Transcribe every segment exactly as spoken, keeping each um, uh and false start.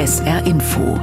S R Info.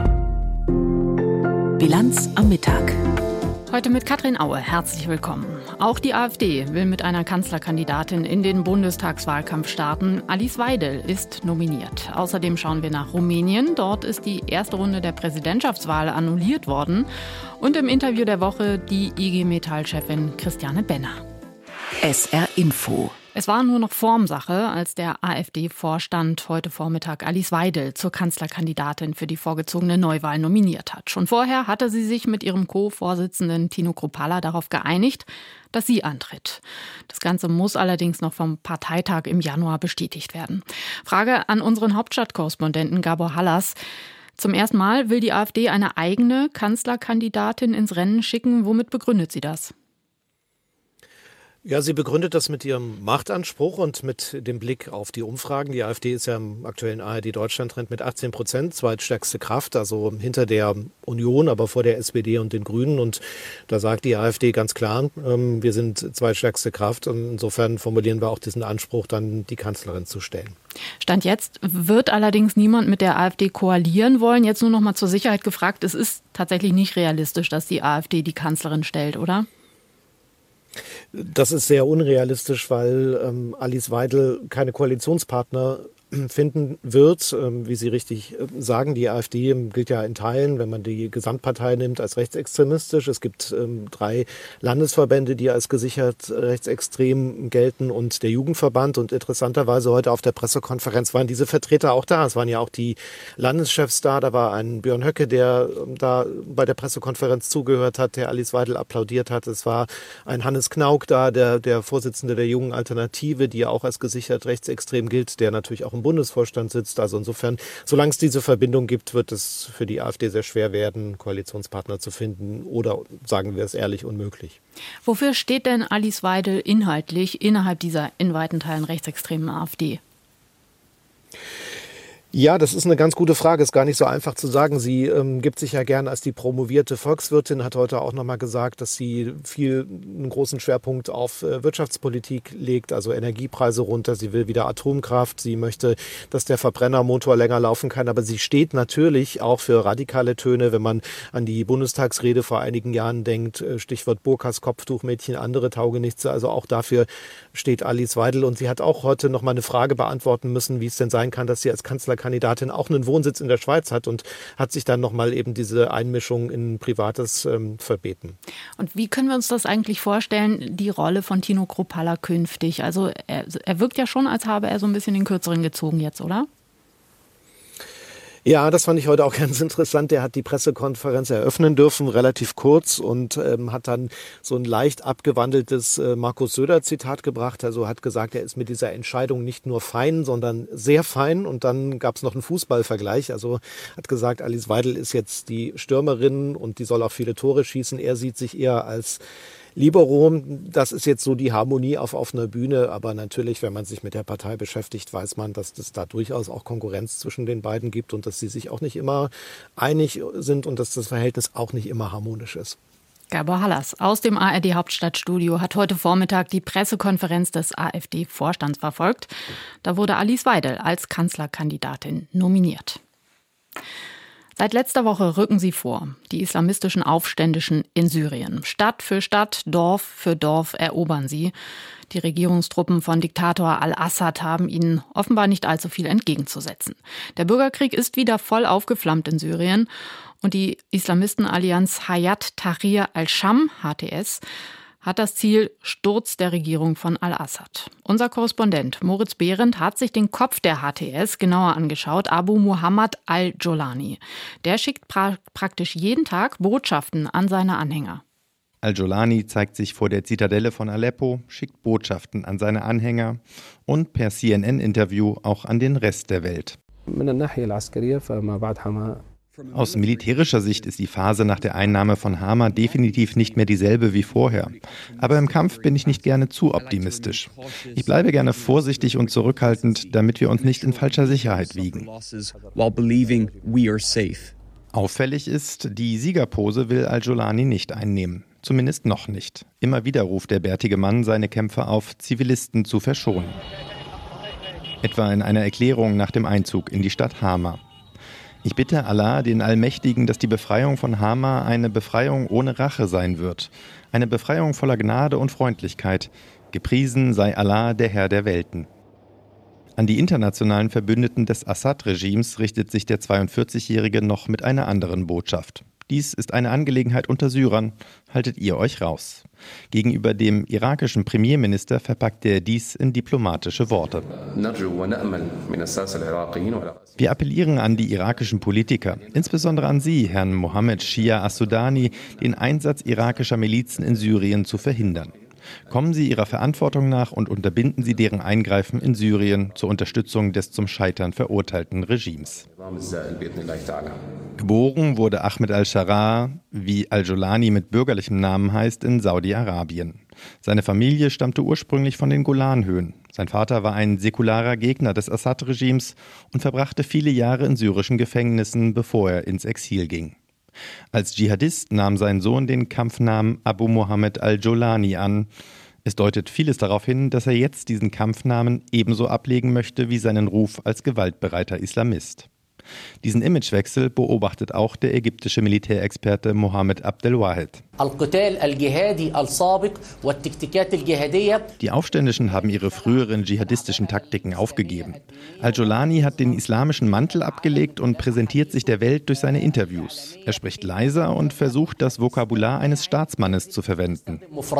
Bilanz am Mittag. Heute mit Katrin Aue. Herzlich willkommen. Auch die AfD will mit einer Kanzlerkandidatin in den Bundestagswahlkampf starten. Alice Weidel ist nominiert. Außerdem schauen wir nach Rumänien. Dort ist die erste Runde der Präsidentschaftswahl annulliert worden. Und im Interview der Woche die I G Metall-Chefin Christiane Benner. S R Info. Es war nur noch Formsache, als der AfD-Vorstand heute Vormittag Alice Weidel zur Kanzlerkandidatin für die vorgezogene Neuwahl nominiert hat. Schon vorher hatte sie sich mit ihrem Co-Vorsitzenden Tino Kruppalla darauf geeinigt, dass sie antritt. Das Ganze muss allerdings noch vom Parteitag im Januar bestätigt werden. Frage an unseren Hauptstadtkorrespondenten Gabor Hallas. Zum ersten Mal will die AfD eine eigene Kanzlerkandidatin ins Rennen schicken. Womit begründet sie das? Ja, sie begründet das mit ihrem Machtanspruch und mit dem Blick auf die Umfragen. Die AfD ist ja im aktuellen A R D-Deutschland-Trend mit achtzehn Prozent, zweitstärkste Kraft, also hinter der Union, aber vor der S P D und den Grünen. Und da sagt die AfD ganz klar, ähm, wir sind zweitstärkste Kraft. Und insofern formulieren wir auch diesen Anspruch, dann die Kanzlerin zu stellen. Stand jetzt wird allerdings niemand mit der AfD koalieren wollen. Jetzt nur noch mal zur Sicherheit gefragt, es ist tatsächlich nicht realistisch, dass die AfD die Kanzlerin stellt, oder? Das ist sehr unrealistisch, weil ähm, Alice Weidel keine Koalitionspartner finden wird. Ähm, wie Sie richtig äh, sagen, die AfD gilt ja in Teilen, wenn man die Gesamtpartei nimmt, als rechtsextremistisch. Es gibt ähm, drei Landesverbände, die als gesichert rechtsextrem gelten und der Jugendverband. Und interessanterweise heute auf der Pressekonferenz waren diese Vertreter auch da. Es waren ja auch die Landeschefs da. Da war ein Björn Höcke, der ähm, da bei der Pressekonferenz zugehört hat, der Alice Weidel applaudiert hat. Es war ein Hannes Knauk da, der, der Vorsitzende der Jungen Alternative, die ja auch als gesichert rechtsextrem gilt, der natürlich auch im Bundesvorstand sitzt. Also insofern, solange es diese Verbindung gibt, wird es für die AfD sehr schwer werden, Koalitionspartner zu finden oder, sagen wir es ehrlich, unmöglich. Wofür steht denn Alice Weidel inhaltlich innerhalb dieser in weiten Teilen rechtsextremen AfD? Ja, das ist eine ganz gute Frage. Ist gar nicht so einfach zu sagen. Sie ähm, gibt sich ja gern als die promovierte Volkswirtin, hat heute auch nochmal gesagt, dass sie viel einen großen Schwerpunkt auf äh, Wirtschaftspolitik legt, also Energiepreise runter. Sie will wieder Atomkraft. Sie möchte, dass der Verbrennermotor länger laufen kann. Aber sie steht natürlich auch für radikale Töne, wenn man an die Bundestagsrede vor einigen Jahren denkt. Äh, Stichwort Burkas, Kopftuchmädchen, andere Taugenichtse. Also auch dafür steht Alice Weidel. Und sie hat auch heute nochmal eine Frage beantworten müssen, wie es denn sein kann, dass sie als Kanzlerkandidatin Kandidatin auch einen Wohnsitz in der Schweiz hat und hat sich dann nochmal eben diese Einmischung in Privates ähm, verbeten. Und wie können wir uns das eigentlich vorstellen, die Rolle von Tino Kruppalla künftig? Also er, er wirkt ja schon, als habe er so ein bisschen den Kürzeren gezogen jetzt, oder? Ja, das fand ich heute auch ganz interessant. Der hat die Pressekonferenz eröffnen dürfen, relativ kurz, und ähm, hat dann so ein leicht abgewandeltes äh, Markus Söder-Zitat gebracht. Also hat gesagt, er ist mit dieser Entscheidung nicht nur fein, sondern sehr fein. Und dann gab es noch einen Fußballvergleich. Also hat gesagt, Alice Weidel ist jetzt die Stürmerin und die soll auch viele Tore schießen. Er sieht sich eher als Libero. Das ist jetzt so die Harmonie auf offener Bühne, aber natürlich, wenn man sich mit der Partei beschäftigt, weiß man, dass es da durchaus auch Konkurrenz zwischen den beiden gibt und dass sie sich auch nicht immer einig sind und dass das Verhältnis auch nicht immer harmonisch ist. Gabor Hallas aus dem A R D-Hauptstadtstudio hat heute Vormittag die Pressekonferenz des AfD-Vorstands verfolgt. Da wurde Alice Weidel als Kanzlerkandidatin nominiert. Seit letzter Woche rücken sie vor, die islamistischen Aufständischen in Syrien. Stadt für Stadt, Dorf für Dorf erobern sie. Die Regierungstruppen von Diktator al-Assad haben ihnen offenbar nicht allzu viel entgegenzusetzen. Der Bürgerkrieg ist wieder voll aufgeflammt in Syrien und die Islamistenallianz Hayat Tahrir al-Sham, H T S, hat das Ziel Sturz der Regierung von al-Assad. Unser Korrespondent Moritz Behrendt hat sich den Kopf der H T S genauer angeschaut, Abu Muhammad al-Jolani. Der schickt pra- praktisch jeden Tag Botschaften an seine Anhänger. Al-Jolani zeigt sich vor der Zitadelle von Aleppo, schickt Botschaften an seine Anhänger und per C N N-Interview auch an den Rest der Welt. Aus militärischer Sicht ist die Phase nach der Einnahme von Hama definitiv nicht mehr dieselbe wie vorher. Aber im Kampf bin ich nicht gerne zu optimistisch. Ich bleibe gerne vorsichtig und zurückhaltend, damit wir uns nicht in falscher Sicherheit wiegen. Auffällig ist, die Siegerpose will Al-Jolani nicht einnehmen. Zumindest noch nicht. Immer wieder ruft der bärtige Mann seine Kämpfer auf, Zivilisten zu verschonen. Etwa in einer Erklärung nach dem Einzug in die Stadt Hama. Ich bitte Allah, den Allmächtigen, dass die Befreiung von Hama eine Befreiung ohne Rache sein wird. Eine Befreiung voller Gnade und Freundlichkeit. Gepriesen sei Allah, der Herr der Welten. An die internationalen Verbündeten des Assad-Regimes richtet sich der zweiundvierzigjährige noch mit einer anderen Botschaft. Dies ist eine Angelegenheit unter Syrern, haltet ihr euch raus. Gegenüber dem irakischen Premierminister verpackt er dies in diplomatische Worte. Wir appellieren an die irakischen Politiker, insbesondere an Sie, Herrn Mohammed Shia as-Sudani, den Einsatz irakischer Milizen in Syrien zu verhindern. Kommen Sie Ihrer Verantwortung nach und unterbinden Sie deren Eingreifen in Syrien zur Unterstützung des zum Scheitern verurteilten Regimes. Geboren wurde Ahmed al-Sharaa, wie al-Jolani mit bürgerlichem Namen heißt, in Saudi-Arabien. Seine Familie stammte ursprünglich von den Golanhöhen. Sein Vater war ein säkularer Gegner des Assad-Regimes und verbrachte viele Jahre in syrischen Gefängnissen, bevor er ins Exil ging. Als Dschihadist nahm sein Sohn den Kampfnamen Abu Mohammed al-Jolani an. Es deutet vieles darauf hin, dass er jetzt diesen Kampfnamen ebenso ablegen möchte wie seinen Ruf als gewaltbereiter Islamist. Diesen Imagewechsel beobachtet auch der ägyptische Militärexperte Mohammed Abdelwahed. Die Aufständischen haben ihre früheren dschihadistischen Taktiken aufgegeben. Al-Jolani hat den islamischen Mantel abgelegt und präsentiert sich der Welt durch seine Interviews. Er spricht leiser und versucht, das Vokabular eines Staatsmannes zu verwenden.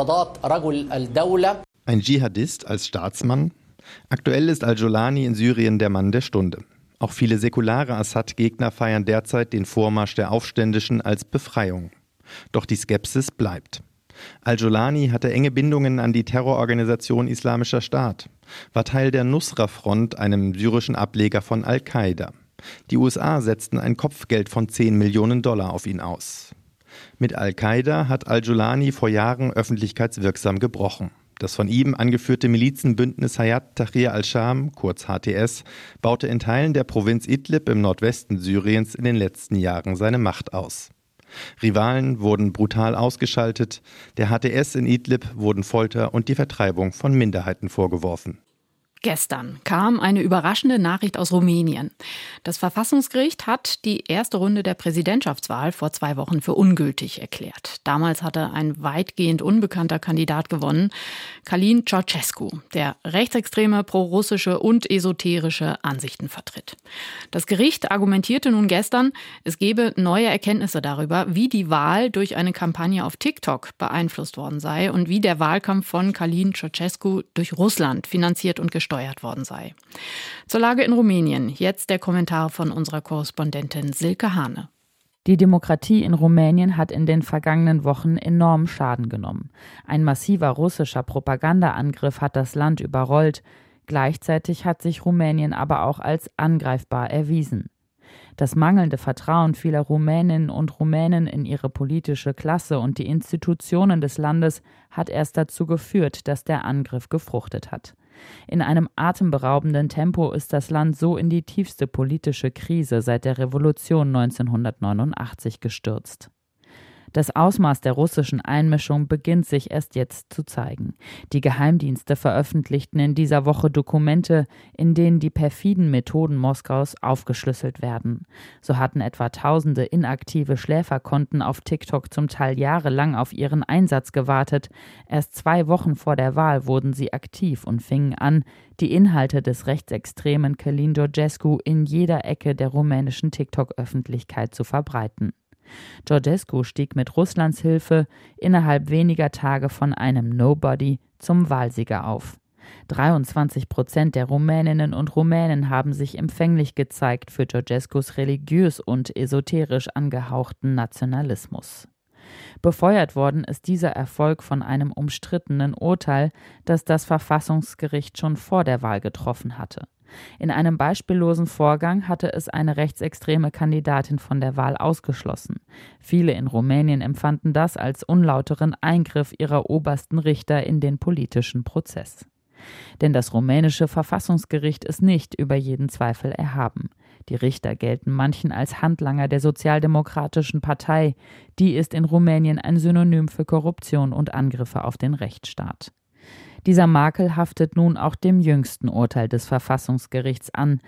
Ein Dschihadist als Staatsmann? Aktuell ist Al-Jolani in Syrien der Mann der Stunde. Auch viele säkulare Assad-Gegner feiern derzeit den Vormarsch der Aufständischen als Befreiung. Doch die Skepsis bleibt. Al-Jolani hatte enge Bindungen an die Terrororganisation Islamischer Staat, war Teil der Nusra-Front, einem syrischen Ableger von Al-Qaida. Die U S A setzten ein Kopfgeld von zehn Millionen Dollar auf ihn aus. Mit Al-Qaida hat Al-Jolani vor Jahren öffentlichkeitswirksam gebrochen. Das von ihm angeführte Milizenbündnis Hayat Tahrir al-Sham, kurz H T S, baute in Teilen der Provinz Idlib im Nordwesten Syriens in den letzten Jahren seine Macht aus. Rivalen wurden brutal ausgeschaltet, der H T S in Idlib wurden Folter und die Vertreibung von Minderheiten vorgeworfen. Gestern kam eine überraschende Nachricht aus Rumänien. Das Verfassungsgericht hat die erste Runde der Präsidentschaftswahl vor zwei Wochen für ungültig erklärt. Damals hatte ein weitgehend unbekannter Kandidat gewonnen, Călin Ceaușescu, der rechtsextreme, prorussische und esoterische Ansichten vertritt. Das Gericht argumentierte nun gestern, es gebe neue Erkenntnisse darüber, wie die Wahl durch eine Kampagne auf TikTok beeinflusst worden sei und wie der Wahlkampf von Călin Ceaușescu durch Russland finanziert und gesteuert worden sei. Zur Lage in Rumänien, jetzt der Kommentar von unserer Korrespondentin Silke Hane. Die Demokratie in Rumänien hat in den vergangenen Wochen enormen Schaden genommen. Ein massiver russischer Propagandaangriff hat das Land überrollt. Gleichzeitig hat sich Rumänien aber auch als angreifbar erwiesen. Das mangelnde Vertrauen vieler Rumäninnen und Rumänen in ihre politische Klasse und die Institutionen des Landes hat erst dazu geführt, dass der Angriff gefruchtet hat. In einem atemberaubenden Tempo ist das Land so in die tiefste politische Krise seit der Revolution neunzehnhundertneunundachtzig gestürzt. Das Ausmaß der russischen Einmischung beginnt sich erst jetzt zu zeigen. Die Geheimdienste veröffentlichten in dieser Woche Dokumente, in denen die perfiden Methoden Moskaus aufgeschlüsselt werden. So hatten etwa tausende inaktive Schläferkonten auf TikTok zum Teil jahrelang auf ihren Einsatz gewartet. Erst zwei Wochen vor der Wahl wurden sie aktiv und fingen an, die Inhalte des rechtsextremen Călin Ceaușescu in jeder Ecke der rumänischen TikTok-Öffentlichkeit zu verbreiten. Ceaușescu stieg mit Russlands Hilfe innerhalb weniger Tage von einem Nobody zum Wahlsieger auf. dreiundzwanzig Prozent der Rumäninnen und Rumänen haben sich empfänglich gezeigt für Ceaușescus religiös und esoterisch angehauchten Nationalismus. Befeuert worden ist dieser Erfolg von einem umstrittenen Urteil, das das Verfassungsgericht schon vor der Wahl getroffen hatte. In einem beispiellosen Vorgang hatte es eine rechtsextreme Kandidatin von der Wahl ausgeschlossen. Viele in Rumänien empfanden das als unlauteren Eingriff ihrer obersten Richter in den politischen Prozess. Denn das rumänische Verfassungsgericht ist nicht über jeden Zweifel erhaben. Die Richter gelten manchen als Handlanger der Sozialdemokratischen Partei. Die ist in Rumänien ein Synonym für Korruption und Angriffe auf den Rechtsstaat. Dieser Makel haftet nun auch dem jüngsten Urteil des Verfassungsgerichts an.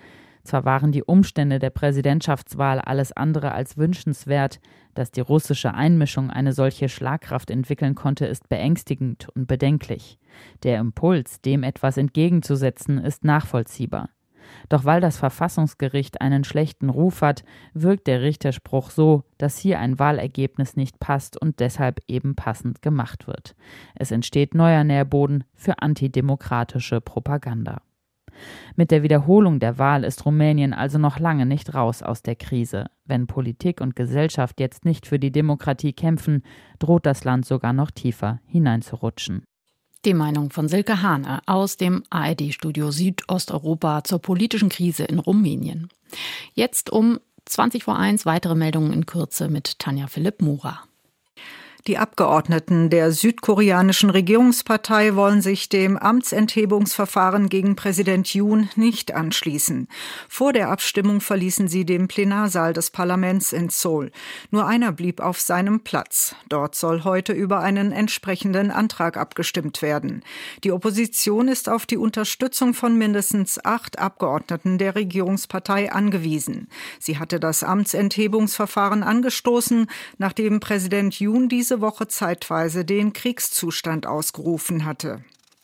Zwar waren die Umstände der Präsidentschaftswahl alles andere als wünschenswert, dass die russische Einmischung eine solche Schlagkraft entwickeln konnte, ist beängstigend und bedenklich. Der Impuls, dem etwas entgegenzusetzen, ist nachvollziehbar. Doch weil das Verfassungsgericht einen schlechten Ruf hat, wirkt der Richterspruch so, dass hier ein Wahlergebnis nicht passt und deshalb eben passend gemacht wird. Es entsteht neuer Nährboden für antidemokratische Propaganda. Mit der Wiederholung der Wahl ist Rumänien also noch lange nicht raus aus der Krise. Wenn Politik und Gesellschaft jetzt nicht für die Demokratie kämpfen, droht das Land sogar noch tiefer hineinzurutschen. Die Meinung von Silke Hahne aus dem A R D-Studio Südosteuropa zur politischen Krise in Rumänien. Jetzt um zwanzig vor eins weitere Meldungen in Kürze mit Tanja Philipp-Murer. Die Abgeordneten der südkoreanischen Regierungspartei wollen sich dem Amtsenthebungsverfahren gegen Präsident Yoon nicht anschließen. Vor der Abstimmung verließen sie den Plenarsaal des Parlaments in Seoul. Nur einer blieb auf seinem Platz. Dort soll heute über einen entsprechenden Antrag abgestimmt werden. Die Opposition ist auf die Unterstützung von mindestens acht Abgeordneten der Regierungspartei angewiesen. Sie hatte das Amtsenthebungsverfahren angestoßen, nachdem Präsident Yoon diese Woche zeitweise den Kriegszustand ausgerufen hatte.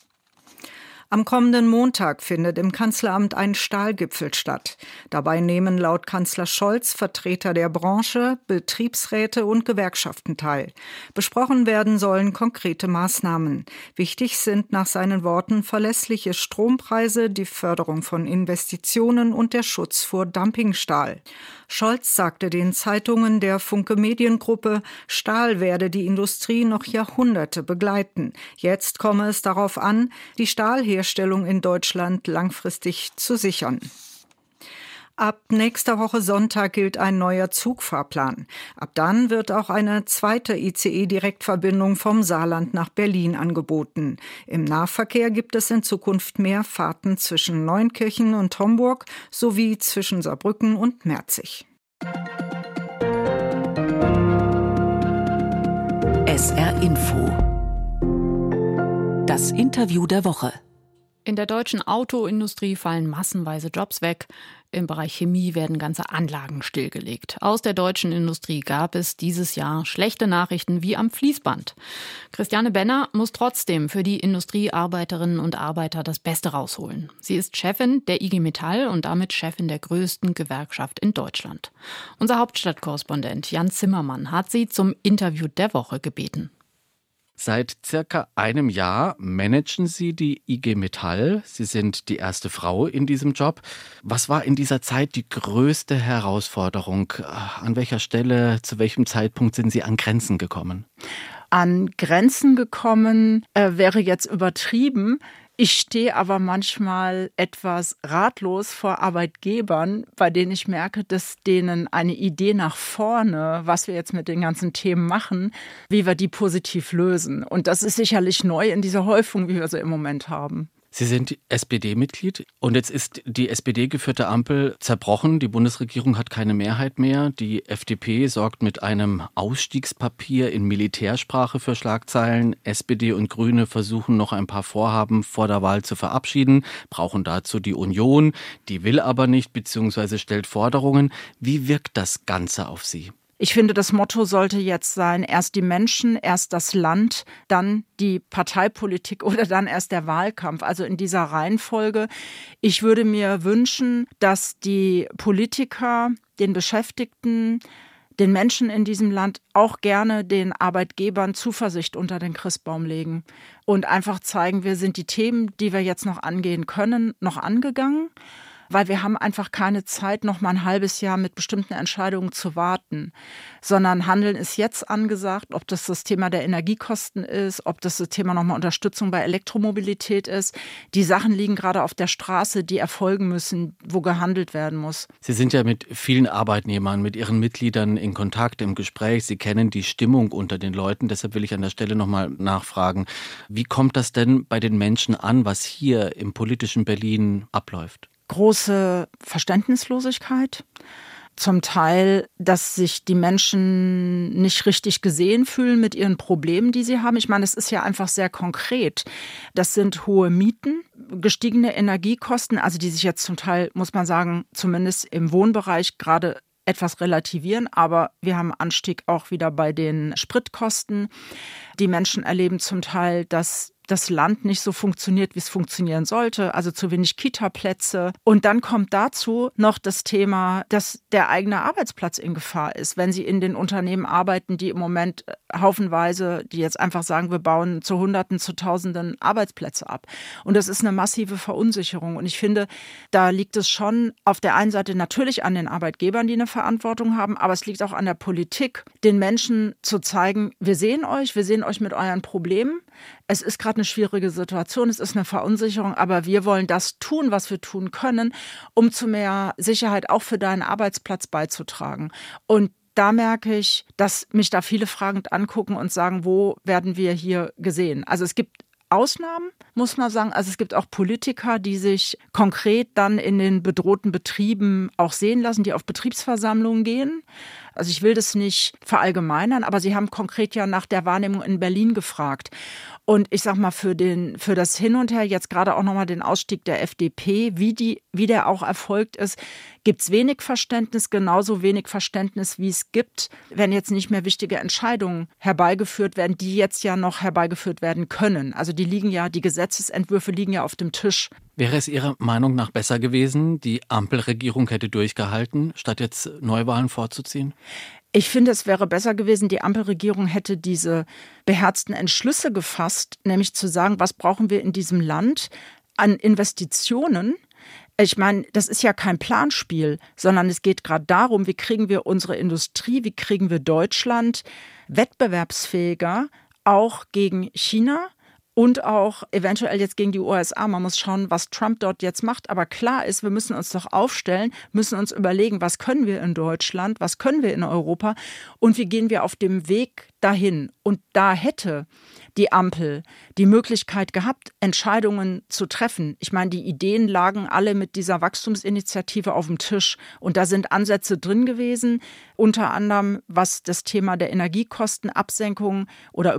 Am kommenden Montag findet im Kanzleramt ein Stahlgipfel statt. Dabei nehmen laut Kanzler Scholz Vertreter der Branche, Betriebsräte und Gewerkschaften teil. Besprochen werden sollen konkrete Maßnahmen. Wichtig sind nach seinen Worten verlässliche Strompreise, die Förderung von Investitionen und der Schutz vor Dumpingstahl. Scholz sagte den Zeitungen der Funke Mediengruppe, Stahl werde die Industrie noch Jahrhunderte begleiten. Jetzt komme es darauf an, die Stahlherstellung in Deutschland langfristig zu sichern. Ab nächster Woche Sonntag gilt ein neuer Zugfahrplan. Ab dann wird auch eine zweite I C E-Direktverbindung vom Saarland nach Berlin angeboten. Im Nahverkehr gibt es in Zukunft mehr Fahrten zwischen Neunkirchen und Homburg sowie zwischen Saarbrücken und Merzig. S R Info. Das Interview der Woche. In der deutschen Autoindustrie fallen massenweise Jobs weg. Im Bereich Chemie werden ganze Anlagen stillgelegt. Aus der deutschen Industrie gab es dieses Jahr schlechte Nachrichten wie am Fließband. Christiane Benner muss trotzdem für die Industriearbeiterinnen und Arbeiter das Beste rausholen. Sie ist Chefin der I G Metall und damit Chefin der größten Gewerkschaft in Deutschland. Unser Hauptstadtkorrespondent Jan Zimmermann hat sie zum Interview der Woche gebeten. Seit circa einem Jahr managen Sie die I G Metall. Sie sind die erste Frau in diesem Job. Was war in dieser Zeit die größte Herausforderung? An welcher Stelle, zu welchem Zeitpunkt sind Sie an Grenzen gekommen? An Grenzen gekommen äh, wäre jetzt übertrieben. Ich stehe aber manchmal etwas ratlos vor Arbeitgebern, bei denen ich merke, dass denen eine Idee nach vorne, was wir jetzt mit den ganzen Themen machen, wie wir die positiv lösen. Und das ist sicherlich neu in dieser Häufung, wie wir sie im Moment haben. Sie sind S P D-Mitglied und jetzt ist die S P D-geführte Ampel zerbrochen. Die Bundesregierung hat keine Mehrheit mehr. Die F D P sorgt mit einem Ausstiegspapier in Militärsprache für Schlagzeilen. S P D und Grüne versuchen noch ein paar Vorhaben vor der Wahl zu verabschieden, brauchen dazu die Union. Die will aber nicht bzw. stellt Forderungen. Wie wirkt das Ganze auf Sie? Ich finde, das Motto sollte jetzt sein, erst die Menschen, erst das Land, dann die Parteipolitik oder dann erst der Wahlkampf. Also in dieser Reihenfolge. Ich würde mir wünschen, dass die Politiker, den Beschäftigten, den Menschen in diesem Land auch gerne den Arbeitgebern Zuversicht unter den Christbaum legen und einfach zeigen, wir sind die Themen, die wir jetzt noch angehen können, noch angegangen. Weil wir haben einfach keine Zeit, noch mal ein halbes Jahr mit bestimmten Entscheidungen zu warten, sondern Handeln ist jetzt angesagt, ob das das Thema der Energiekosten ist, ob das das Thema noch mal Unterstützung bei Elektromobilität ist. Die Sachen liegen gerade auf der Straße, die erfolgen müssen, wo gehandelt werden muss. Sie sind ja mit vielen Arbeitnehmern, mit Ihren Mitgliedern in Kontakt, im Gespräch. Sie kennen die Stimmung unter den Leuten. Deshalb will ich an der Stelle noch mal nachfragen, wie kommt das denn bei den Menschen an, was hier im politischen Berlin abläuft? Große Verständnislosigkeit, zum Teil, dass sich die Menschen nicht richtig gesehen fühlen mit ihren Problemen, die sie haben. Ich meine, es ist ja einfach sehr konkret. Das sind hohe Mieten, gestiegene Energiekosten, also die sich jetzt zum Teil, muss man sagen, zumindest im Wohnbereich gerade etwas relativieren, aber wir haben einen Anstieg auch wieder bei den Spritkosten. Die Menschen erleben zum Teil, dass das Land nicht so funktioniert, wie es funktionieren sollte, also zu wenig Kita-Plätze. Und dann kommt dazu noch das Thema, dass der eigene Arbeitsplatz in Gefahr ist. Wenn Sie in den Unternehmen arbeiten, die im Moment haufenweise, die jetzt einfach sagen, wir bauen zu Hunderten, zu Tausenden Arbeitsplätze ab. Und das ist eine massive Verunsicherung. Und ich finde, da liegt es schon auf der einen Seite natürlich an den Arbeitgebern, die eine Verantwortung haben, aber es liegt auch an der Politik, den Menschen zu zeigen, wir sehen euch, wir sehen euch mit euren Problemen. Es ist gerade eine schwierige Situation, es ist eine Verunsicherung, aber wir wollen das tun, was wir tun können, um zu mehr Sicherheit auch für deinen Arbeitsplatz beizutragen. Und da merke ich, dass mich da viele fragend angucken und sagen, wo werden wir hier gesehen? Also es gibt Ausnahmen, muss man sagen. Also es gibt auch Politiker, die sich konkret dann in den bedrohten Betrieben auch sehen lassen, die auf Betriebsversammlungen gehen. Also ich will das nicht verallgemeinern, aber sie haben konkret ja nach der Wahrnehmung in Berlin gefragt. Und ich sag mal, für den, für das Hin und Her, jetzt gerade auch nochmal den Ausstieg der F D P, wie die, wie der auch erfolgt ist, gibt's wenig Verständnis, genauso wenig Verständnis, wie es gibt, wenn jetzt nicht mehr wichtige Entscheidungen herbeigeführt werden, die jetzt ja noch herbeigeführt werden können. Also die liegen ja, die Gesetzesentwürfe liegen ja auf dem Tisch. Wäre es Ihrer Meinung nach besser gewesen, die Ampelregierung hätte durchgehalten, statt jetzt Neuwahlen vorzuziehen? Ich finde, es wäre besser gewesen, die Ampelregierung hätte diese beherzten Entschlüsse gefasst, nämlich zu sagen, was brauchen wir in diesem Land an Investitionen. Ich meine, das ist ja kein Planspiel, sondern es geht gerade darum, wie kriegen wir unsere Industrie, wie kriegen wir Deutschland wettbewerbsfähiger, auch gegen China. Und auch eventuell jetzt gegen die U S A. Man muss schauen, was Trump dort jetzt macht. Aber klar ist, wir müssen uns doch aufstellen, müssen uns überlegen, was können wir in Deutschland, was können wir in Europa und wie gehen wir auf dem Weg dahin. Und da hätte die Ampel die Möglichkeit gehabt, Entscheidungen zu treffen. Ich meine, die Ideen lagen alle mit dieser Wachstumsinitiative auf dem Tisch. Und da sind Ansätze drin gewesen, unter anderem was das Thema der Energiekostenabsenkung oder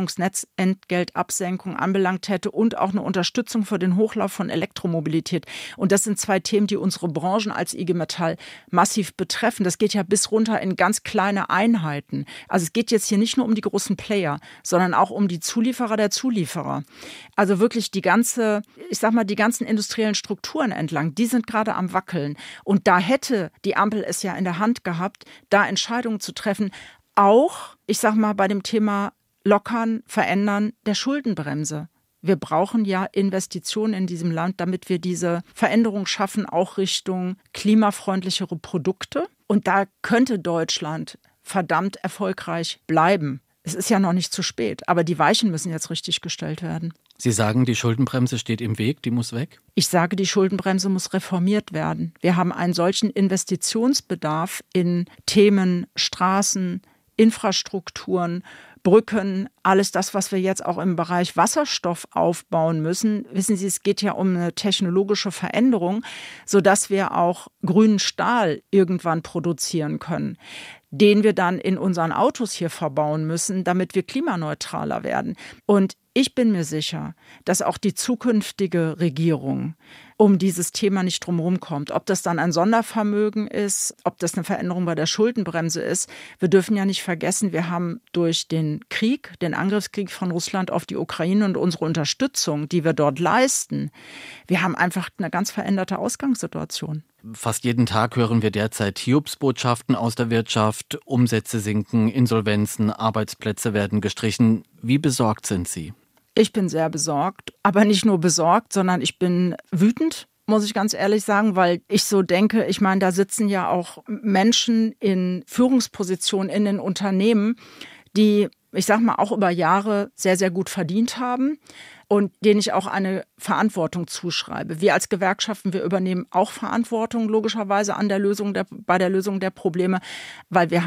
Übertragungsnetzentgeltabsenkung anbelangt hätte und auch eine Unterstützung für den Hochlauf von Elektromobilität. Und das sind zwei Themen, die unsere Branchen als I G Metall massiv betreffen. Das geht ja bis runter in ganz kleine Einheiten. Also es geht jetzt hier nicht nur um die großen Player, sondern auch um die Zulieferer der Zulieferer. Also wirklich die ganze, ich sag mal, die ganzen industriellen Strukturen entlang, die sind gerade am Wackeln. Und da hätte die Ampel es ja in der Hand gehabt, da Entscheidungen zu treffen. Auch, ich sag mal, bei dem Thema Lockern, Verändern der Schuldenbremse. Wir brauchen ja Investitionen in diesem Land, damit wir diese Veränderung schaffen, auch Richtung klimafreundlichere Produkte. Und da könnte Deutschland verdammt erfolgreich bleiben. Es ist ja noch nicht zu spät, aber die Weichen müssen jetzt richtig gestellt werden. Sie sagen, die Schuldenbremse steht im Weg, die muss weg? Ich sage, die Schuldenbremse muss reformiert werden. Wir haben einen solchen Investitionsbedarf in Themen Straßen, Infrastrukturen, Brücken, alles das, was wir jetzt auch im Bereich Wasserstoff aufbauen müssen. Wissen Sie, es geht ja um eine technologische Veränderung, sodass wir auch grünen Stahl irgendwann produzieren können, den wir dann in unseren Autos hier verbauen müssen, damit wir klimaneutraler werden. Und ich bin mir sicher, dass auch die zukünftige Regierung um dieses Thema nicht drumherum kommt. Ob das dann ein Sondervermögen ist, ob das eine Veränderung bei der Schuldenbremse ist. Wir dürfen ja nicht vergessen, wir haben durch den Krieg, den Angriffskrieg von Russland auf die Ukraine und unsere Unterstützung, die wir dort leisten, wir haben einfach eine ganz veränderte Ausgangssituation. Fast jeden Tag hören wir derzeit Hiobsbotschaften aus der Wirtschaft. Umsätze sinken, Insolvenzen, Arbeitsplätze werden gestrichen. Wie besorgt sind Sie? Ich bin sehr besorgt, aber nicht nur besorgt, sondern ich bin wütend, muss ich ganz ehrlich sagen, weil ich so denke, ich meine, da sitzen ja auch Menschen in Führungspositionen in den Unternehmen, die, ich sag mal, auch über Jahre sehr, sehr gut verdient haben und denen ich auch eine Verantwortung zuschreibe. Wir als Gewerkschaften, wir übernehmen auch Verantwortung logischerweise an der Lösung der, bei der Lösung der Probleme, weil wir haben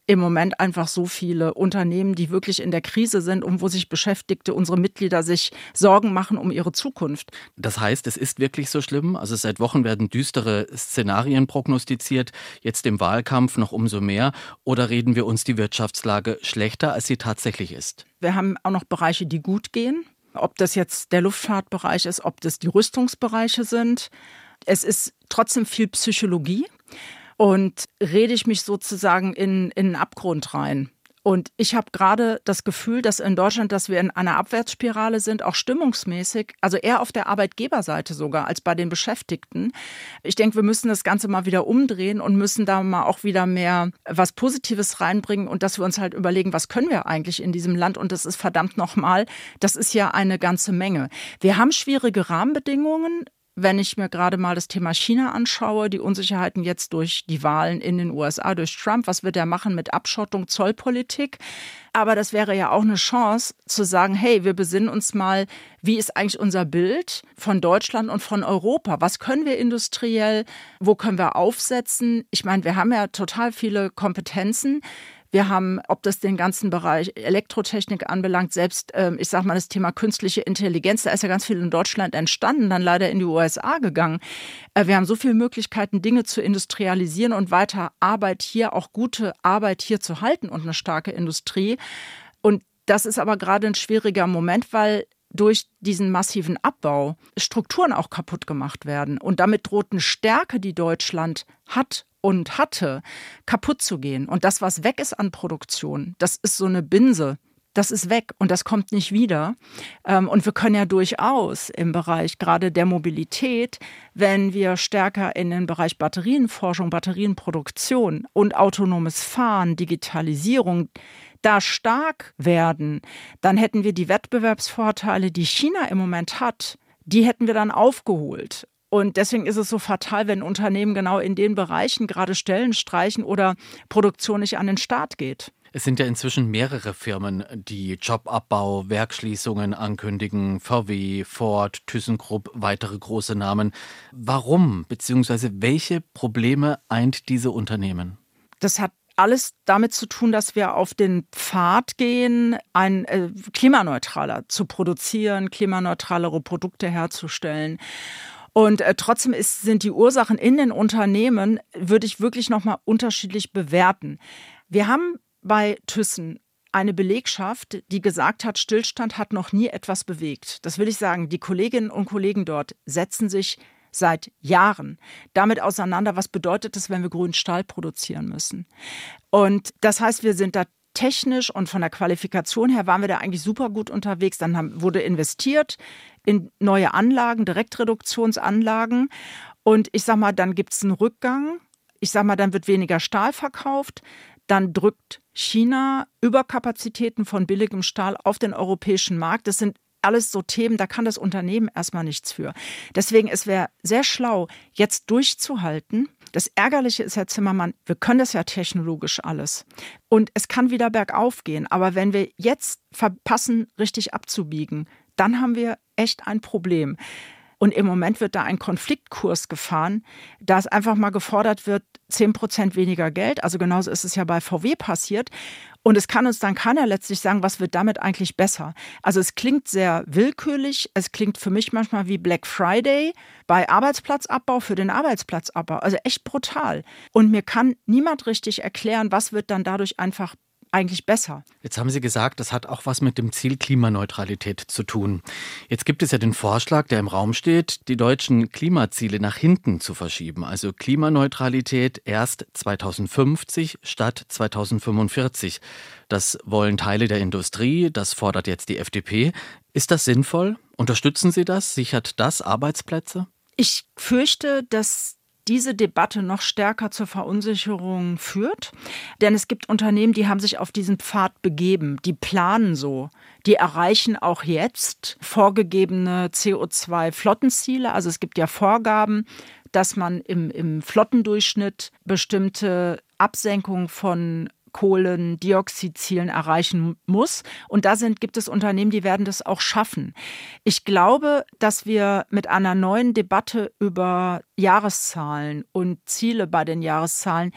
im Moment einfach so viele Unternehmen, die wirklich in der Krise sind und wo sich Beschäftigte, unsere Mitglieder sich Sorgen machen um ihre Zukunft. Das heißt, es ist wirklich so schlimm? Also seit Wochen werden düstere Szenarien prognostiziert, jetzt im Wahlkampf noch umso mehr. Oder reden wir uns die Wirtschaftslage schlechter, als sie tatsächlich ist? Wir haben auch noch Bereiche, die gut gehen. Ob das jetzt der Luftfahrtbereich ist, ob das die Rüstungsbereiche sind. Es ist trotzdem viel Psychologie. Und rede ich mich sozusagen in, in einen Abgrund rein. Und ich habe gerade das Gefühl, dass in Deutschland, dass wir in einer Abwärtsspirale sind, auch stimmungsmäßig, also eher auf der Arbeitgeberseite sogar als bei den Beschäftigten. Ich denke, wir müssen das Ganze mal wieder umdrehen und müssen da mal auch wieder mehr was Positives reinbringen und dass wir uns halt überlegen, was können wir eigentlich in diesem Land? Und das ist verdammt nochmal, das ist ja eine ganze Menge. Wir haben schwierige Rahmenbedingungen. Wenn ich mir gerade mal das Thema China anschaue, die Unsicherheiten jetzt durch die Wahlen in den U S A, durch Trump, was wird er machen mit Abschottung, Zollpolitik? Aber das wäre ja auch eine Chance zu sagen, hey, wir besinnen uns mal, wie ist eigentlich unser Bild von Deutschland und von Europa? Was können wir industriell? Wo können wir aufsetzen? Ich meine, wir haben ja total viele Kompetenzen. Wir haben, ob das den ganzen Bereich Elektrotechnik anbelangt, selbst, ähm, ich sage mal, das Thema künstliche Intelligenz, da ist ja ganz viel in Deutschland entstanden, dann leider in die U S A gegangen. Äh, wir haben so viele Möglichkeiten, Dinge zu industrialisieren und weiter Arbeit hier, auch gute Arbeit hier zu halten und eine starke Industrie. Und das ist aber gerade ein schwieriger Moment, weil durch diesen massiven Abbau Strukturen auch kaputt gemacht werden. Und damit droht eine Stärke, die Deutschland hat und hatte, kaputt zu gehen. Und das, was weg ist an Produktion, das ist so eine Binse. Das ist weg und das kommt nicht wieder. Und wir können ja durchaus im Bereich gerade der Mobilität, wenn wir stärker in den Bereich Batterienforschung, Batterienproduktion und autonomes Fahren, Digitalisierung da stark werden, dann hätten wir die Wettbewerbsvorteile, die China im Moment hat, die hätten wir dann aufgeholt. Und deswegen ist es so fatal, wenn Unternehmen genau in den Bereichen gerade Stellen streichen oder Produktion nicht an den Start geht. Es sind ja inzwischen mehrere Firmen, die Jobabbau, Werksschließungen ankündigen. V W, Ford, ThyssenKrupp, weitere große Namen. Warum bzw. welche Probleme eint diese Unternehmen? Das hat alles damit zu tun, dass wir auf den Pfad gehen, ein äh, klimaneutraler zu produzieren, klimaneutralere Produkte herzustellen. Und äh, trotzdem ist, sind die Ursachen in den Unternehmen, würde ich wirklich nochmal unterschiedlich bewerten. Wir haben bei Thyssen eine Belegschaft, die gesagt hat, Stillstand hat noch nie etwas bewegt. Das will ich sagen, die Kolleginnen und Kollegen dort setzen sich seit Jahren damit auseinander, was bedeutet es, wenn wir grünen Stahl produzieren müssen. Und das heißt, wir sind da technisch und von der Qualifikation her waren wir da eigentlich super gut unterwegs. Dann haben, wurde investiert in neue Anlagen, Direktreduktionsanlagen. Und ich sag mal, dann gibt es einen Rückgang. Ich sag mal, dann wird weniger Stahl verkauft. Dann drückt China Überkapazitäten von billigem Stahl auf den europäischen Markt. Das sind alles so Themen, da kann das Unternehmen erstmal nichts für. Deswegen, es wäre sehr schlau, jetzt durchzuhalten. Das Ärgerliche ist, Herr Zimmermann, wir können das ja technologisch alles. Und es kann wieder bergauf gehen. Aber wenn wir jetzt verpassen, richtig abzubiegen, dann haben wir echt ein Problem. Und im Moment wird da ein Konfliktkurs gefahren, da es einfach mal gefordert wird, zehn Prozent weniger Geld. Also genauso ist es ja bei V W passiert. Und es kann uns dann keiner letztlich sagen, was wird damit eigentlich besser. Also es klingt sehr willkürlich. Es klingt für mich manchmal wie Black Friday bei Arbeitsplatzabbau für den Arbeitsplatzabbau. Also echt brutal. Und mir kann niemand richtig erklären, was wird dann dadurch einfach eigentlich besser. Jetzt haben Sie gesagt, das hat auch was mit dem Ziel Klimaneutralität zu tun. Jetzt gibt es ja den Vorschlag, der im Raum steht, die deutschen Klimaziele nach hinten zu verschieben. Also Klimaneutralität erst zweitausendfünfzig statt zweitausendfünfundvierzig. Das wollen Teile der Industrie, das fordert jetzt die F D P. Ist das sinnvoll? Unterstützen Sie das? Sichert das Arbeitsplätze? Ich fürchte, dass diese Debatte noch stärker zur Verunsicherung führt. Denn es gibt Unternehmen, die haben sich auf diesen Pfad begeben, die planen so. Die erreichen auch jetzt vorgegebene C O zwei Flottenziele. Also es gibt ja Vorgaben, dass man im, im Flottendurchschnitt bestimmte Absenkungen von Kohlendioxidzielen erreichen muss. Und da sind, gibt es Unternehmen, die werden das auch schaffen. Ich glaube, dass wir mit einer neuen Debatte über Jahreszahlen und Ziele bei den Jahreszahlen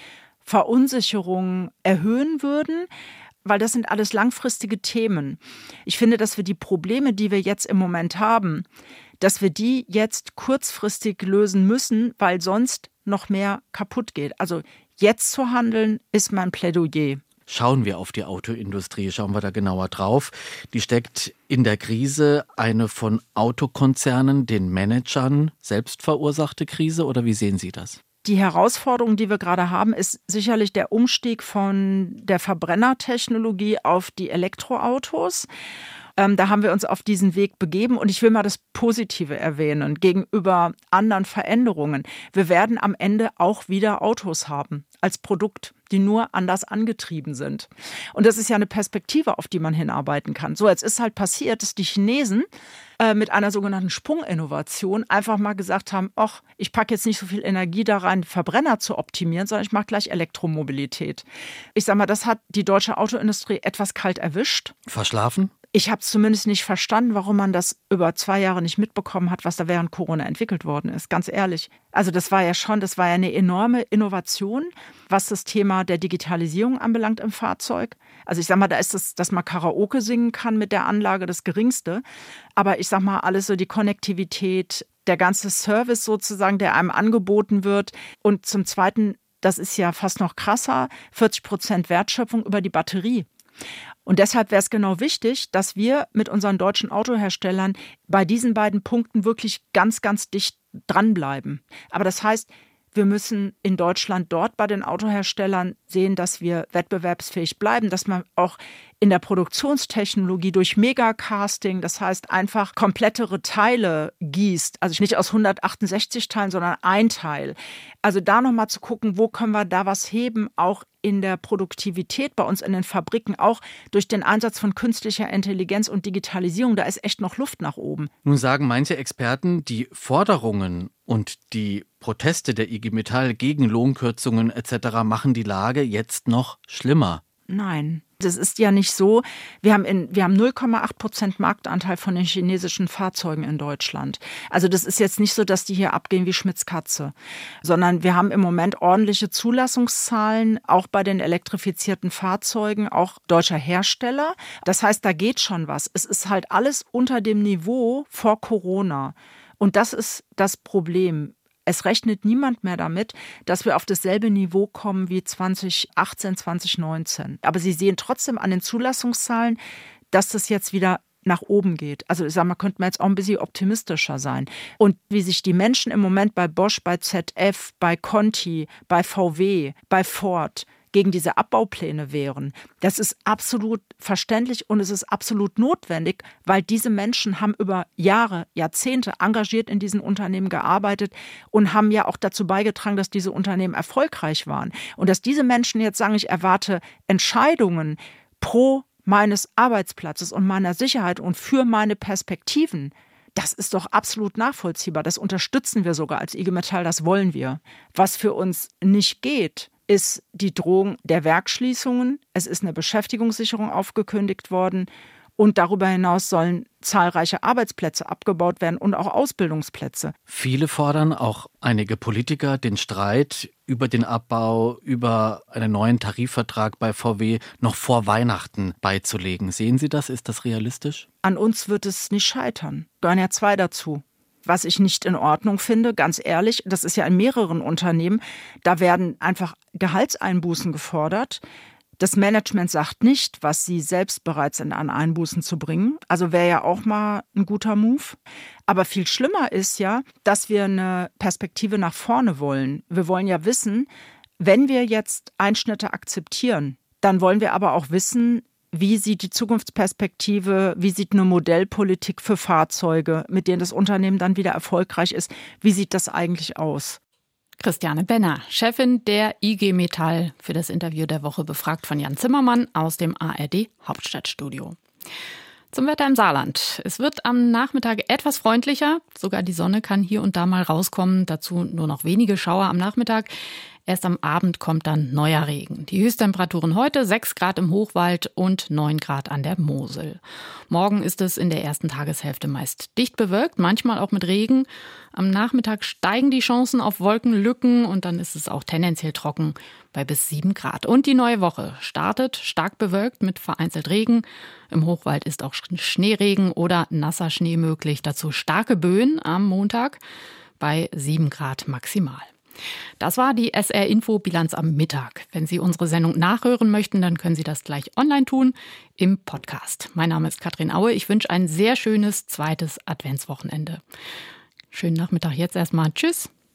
Verunsicherung erhöhen würden, weil das sind alles langfristige Themen. Ich finde, dass wir die Probleme, die wir jetzt im Moment haben, dass wir die jetzt kurzfristig lösen müssen, weil sonst noch mehr kaputt geht. Also jetzt zu handeln, ist mein Plädoyer. Schauen wir auf die Autoindustrie, schauen wir da genauer drauf. Die steckt in der Krise, eine von Autokonzernen, den Managern selbst verursachte Krise, oder wie sehen Sie das? Die Herausforderung, die wir gerade haben, ist sicherlich der Umstieg von der Verbrennertechnologie auf die Elektroautos. Ähm, da haben wir uns auf diesen Weg begeben und ich will mal das Positive erwähnen gegenüber anderen Veränderungen. Wir werden am Ende auch wieder Autos haben als Produkt, die nur anders angetrieben sind. Und das ist ja eine Perspektive, auf die man hinarbeiten kann. So, jetzt ist halt passiert, dass die Chinesen äh, mit einer sogenannten Sprunginnovation einfach mal gesagt haben, ach, ich packe jetzt nicht so viel Energie da rein, Verbrenner zu optimieren, sondern ich mache gleich Elektromobilität. Ich sage mal, das hat die deutsche Autoindustrie etwas kalt erwischt. Verschlafen? Ich habe zumindest nicht verstanden, warum man das über zwei Jahre nicht mitbekommen hat, was da während Corona entwickelt worden ist, ganz ehrlich. Also das war ja schon, das war ja eine enorme Innovation, was das Thema der Digitalisierung anbelangt im Fahrzeug. Also ich sag mal, da ist das, dass man Karaoke singen kann mit der Anlage, das Geringste. Aber ich sag mal, alles so die Konnektivität, der ganze Service sozusagen, der einem angeboten wird. Und zum Zweiten, das ist ja fast noch krasser, vierzig Prozent Wertschöpfung über die Batterie. Und deshalb wäre es genau wichtig, dass wir mit unseren deutschen Autoherstellern bei diesen beiden Punkten wirklich ganz, ganz dicht dranbleiben. Aber das heißt, wir müssen in Deutschland dort bei den Autoherstellern sehen, dass wir wettbewerbsfähig bleiben, dass man auch in der Produktionstechnologie durch Megacasting, das heißt einfach komplettere Teile gießt, also nicht aus hundertachtundsechzig Teilen, sondern ein Teil. Also da nochmal zu gucken, wo können wir da was heben, auch in der Produktivität bei uns in den Fabriken, auch durch den Einsatz von künstlicher Intelligenz und Digitalisierung, da ist echt noch Luft nach oben. Nun sagen manche Experten, die Forderungen und die Proteste der I G Metall gegen Lohnkürzungen et cetera machen die Lage jetzt noch schlimmer. Nein, das ist ja nicht so. Wir haben, in, wir haben null Komma acht Prozent Marktanteil von den chinesischen Fahrzeugen in Deutschland. Also das ist jetzt nicht so, dass die hier abgehen wie Schmitz Katze, sondern wir haben im Moment ordentliche Zulassungszahlen, auch bei den elektrifizierten Fahrzeugen, auch deutscher Hersteller. Das heißt, da geht schon was. Es ist halt alles unter dem Niveau vor Corona. Und das ist das Problem. Es rechnet niemand mehr damit, dass wir auf dasselbe Niveau kommen wie zwanzig achtzehn, zwanzig neunzehn. Aber Sie sehen trotzdem an den Zulassungszahlen, dass das jetzt wieder nach oben geht. Also ich sage mal, könnte man jetzt auch ein bisschen optimistischer sein. Und wie sich die Menschen im Moment bei Bosch, bei Z F, bei Conti, bei V W, bei Ford gegen diese Abbaupläne wehren. Das ist absolut verständlich und es ist absolut notwendig, weil diese Menschen haben über Jahre, Jahrzehnte engagiert in diesen Unternehmen gearbeitet und haben ja auch dazu beigetragen, dass diese Unternehmen erfolgreich waren. Und dass diese Menschen jetzt sagen, ich erwarte Entscheidungen pro meines Arbeitsplatzes und meiner Sicherheit und für meine Perspektiven, das ist doch absolut nachvollziehbar. Das unterstützen wir sogar als I G Metall, das wollen wir. Was für uns nicht geht, ist die Drohung der Werksschließungen. Es ist eine Beschäftigungssicherung aufgekündigt worden. Und darüber hinaus sollen zahlreiche Arbeitsplätze abgebaut werden und auch Ausbildungsplätze. Viele fordern, auch einige Politiker, den Streit über den Abbau, über einen neuen Tarifvertrag bei V W noch vor Weihnachten beizulegen. Sehen Sie das? Ist das realistisch? An uns wird es nicht scheitern. Gehören ja zwei dazu. Was ich nicht in Ordnung finde, ganz ehrlich, das ist ja in mehreren Unternehmen, da werden einfach Gehaltseinbußen gefordert. Das Management sagt nicht, was sie selbst bereit sind, an Einbußen zu bringen. Also wäre ja auch mal ein guter Move. Aber viel schlimmer ist ja, dass wir eine Perspektive nach vorne wollen. Wir wollen ja wissen, wenn wir jetzt Einschnitte akzeptieren, dann wollen wir aber auch wissen, wie sieht die Zukunftsperspektive, wie sieht eine Modellpolitik für Fahrzeuge, mit denen das Unternehmen dann wieder erfolgreich ist, wie sieht das eigentlich aus? Christiane Benner, Chefin der I G Metall, für das Interview der Woche befragt von Jan Zimmermann aus dem A R D Hauptstadtstudio. Zum Wetter im Saarland. Es wird am Nachmittag etwas freundlicher. Sogar die Sonne kann hier und da mal rauskommen. Dazu nur noch wenige Schauer am Nachmittag. Erst am Abend kommt dann neuer Regen. Die Höchsttemperaturen heute sechs Grad im Hochwald und neun Grad an der Mosel. Morgen ist es in der ersten Tageshälfte meist dicht bewölkt, manchmal auch mit Regen. Am Nachmittag steigen die Chancen auf Wolkenlücken und dann ist es auch tendenziell trocken bei bis sieben Grad. Und die neue Woche startet stark bewölkt mit vereinzelt Regen. Im Hochwald ist auch Schneeregen oder nasser Schnee möglich. Dazu starke Böen am Montag bei sieben Grad maximal. Das war die S R-Info-Bilanz am Mittag. Wenn Sie unsere Sendung nachhören möchten, dann können Sie das gleich online tun im Podcast. Mein Name ist Katrin Aue. Ich wünsche ein sehr schönes zweites Adventswochenende. Schönen Nachmittag jetzt erstmal. Tschüss.